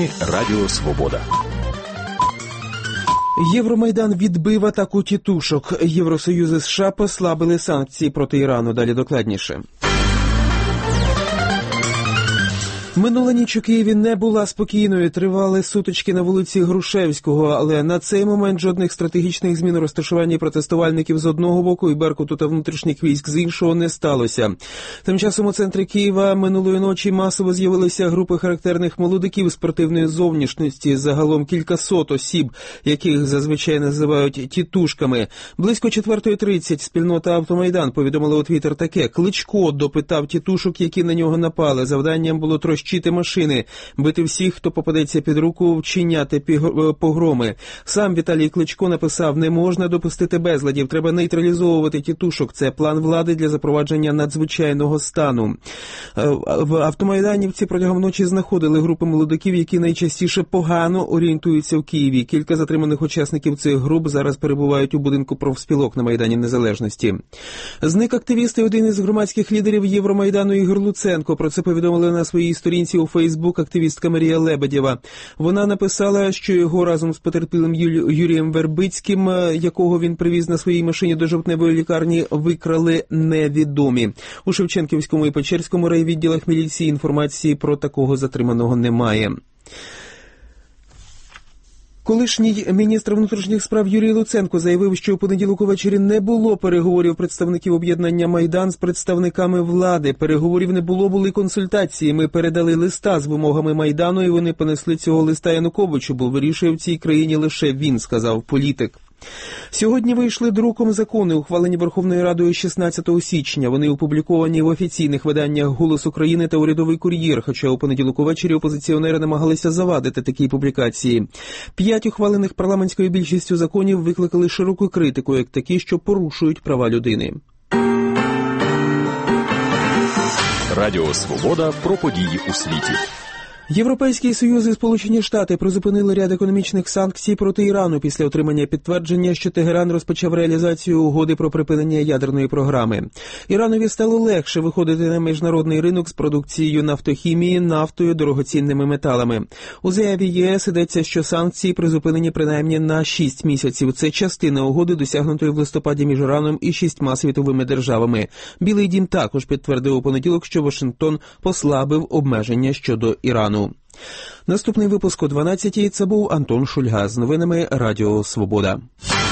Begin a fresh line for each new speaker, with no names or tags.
новини Радіо Свобода.
Євромайдан відбив атаку тітушок. Євросоюз і США послабили санкції проти Ірану. Далі докладніше. Минула ніч у Києві не була спокійною. Тривали сутички на вулиці Грушевського, але на цей момент жодних стратегічних змін у розташуванні протестувальників з одного боку і Беркуту та внутрішніх військ з іншого не сталося. Тим часом у центрі Києва минулої ночі масово з'явилися групи характерних молодиків спортивної зовнішності, загалом кількасот осіб, яких зазвичай називають тітушками. Близько 4:30 спільнота «Автомайдан» повідомила у Твіттер таке: Кличко допитав тітушок, які на нього напали. Завданням було трощити машини, бити всіх, хто попадеться під руку, вчиняти погроми. Сам Віталій Кличко написав: не можна допустити безладів, треба нейтралізовувати тітушок. Це план влади для запровадження надзвичайного стану. В «Автомайданівці» протягом ночі знаходили групи молодиків, які найчастіше погано орієнтуються в Києві. Кілька затриманих учасників цих груп зараз перебувають у будинку профспілок на Майдані Незалежності. Зник активіст і один із громадських лідерів Євромайдану Ігор Луценко. Про це повідомили на своїй сторінці у Фейсбук активістка Марія Лебедєва. Вона написала, що його разом з потерпілим Юрієм Вербицьким, якого він привіз на своїй машині до жовтневої лікарні, викрали невідомі. У Шевченківському і Печерському райвідділах міліції інформації про такого затриманого немає. Колишній міністр внутрішніх справ Юрій Луценко заявив, що у понеділок увечері не було переговорів представників об'єднання «Майдан» з представниками влади. Переговорів не було, були консультації. Ми передали листа з вимогами Майдану, і вони понесли цього листа Януковичу, бо вирішує в цій країні лише він, сказав політик. Сьогодні вийшли друком закони, ухвалені Верховною Радою 16 січня. Вони опубліковані в офіційних виданнях «Голос України» та «Урядовий кур'єр», хоча у понеділок увечері опозиціонери намагалися завадити такі публікації. 5 ухвалених парламентською більшістю законів викликали широку критику, як такі, що порушують права людини.
Радіо Свобода про події у світі.
Європейський Союз і Сполучені Штати призупинили ряд економічних санкцій проти Ірану після отримання підтвердження, що Тегеран розпочав реалізацію угоди про припинення ядерної програми. Іранові стало легше виходити на міжнародний ринок з продукцією нафтохімії, нафтою, дорогоцінними металами. У заяві ЄС йдеться, що санкції призупинені принаймні на 6 місяців. Це частина угоди, досягнутої в листопаді між Іраном і 6 світовими державами. Білий дім також підтвердив у понеділок, що Вашингтон послабив обмеження щодо Ірану. Наступний випуск о 12:00. Це був Антон Шульга з новинами Радіо Свобода.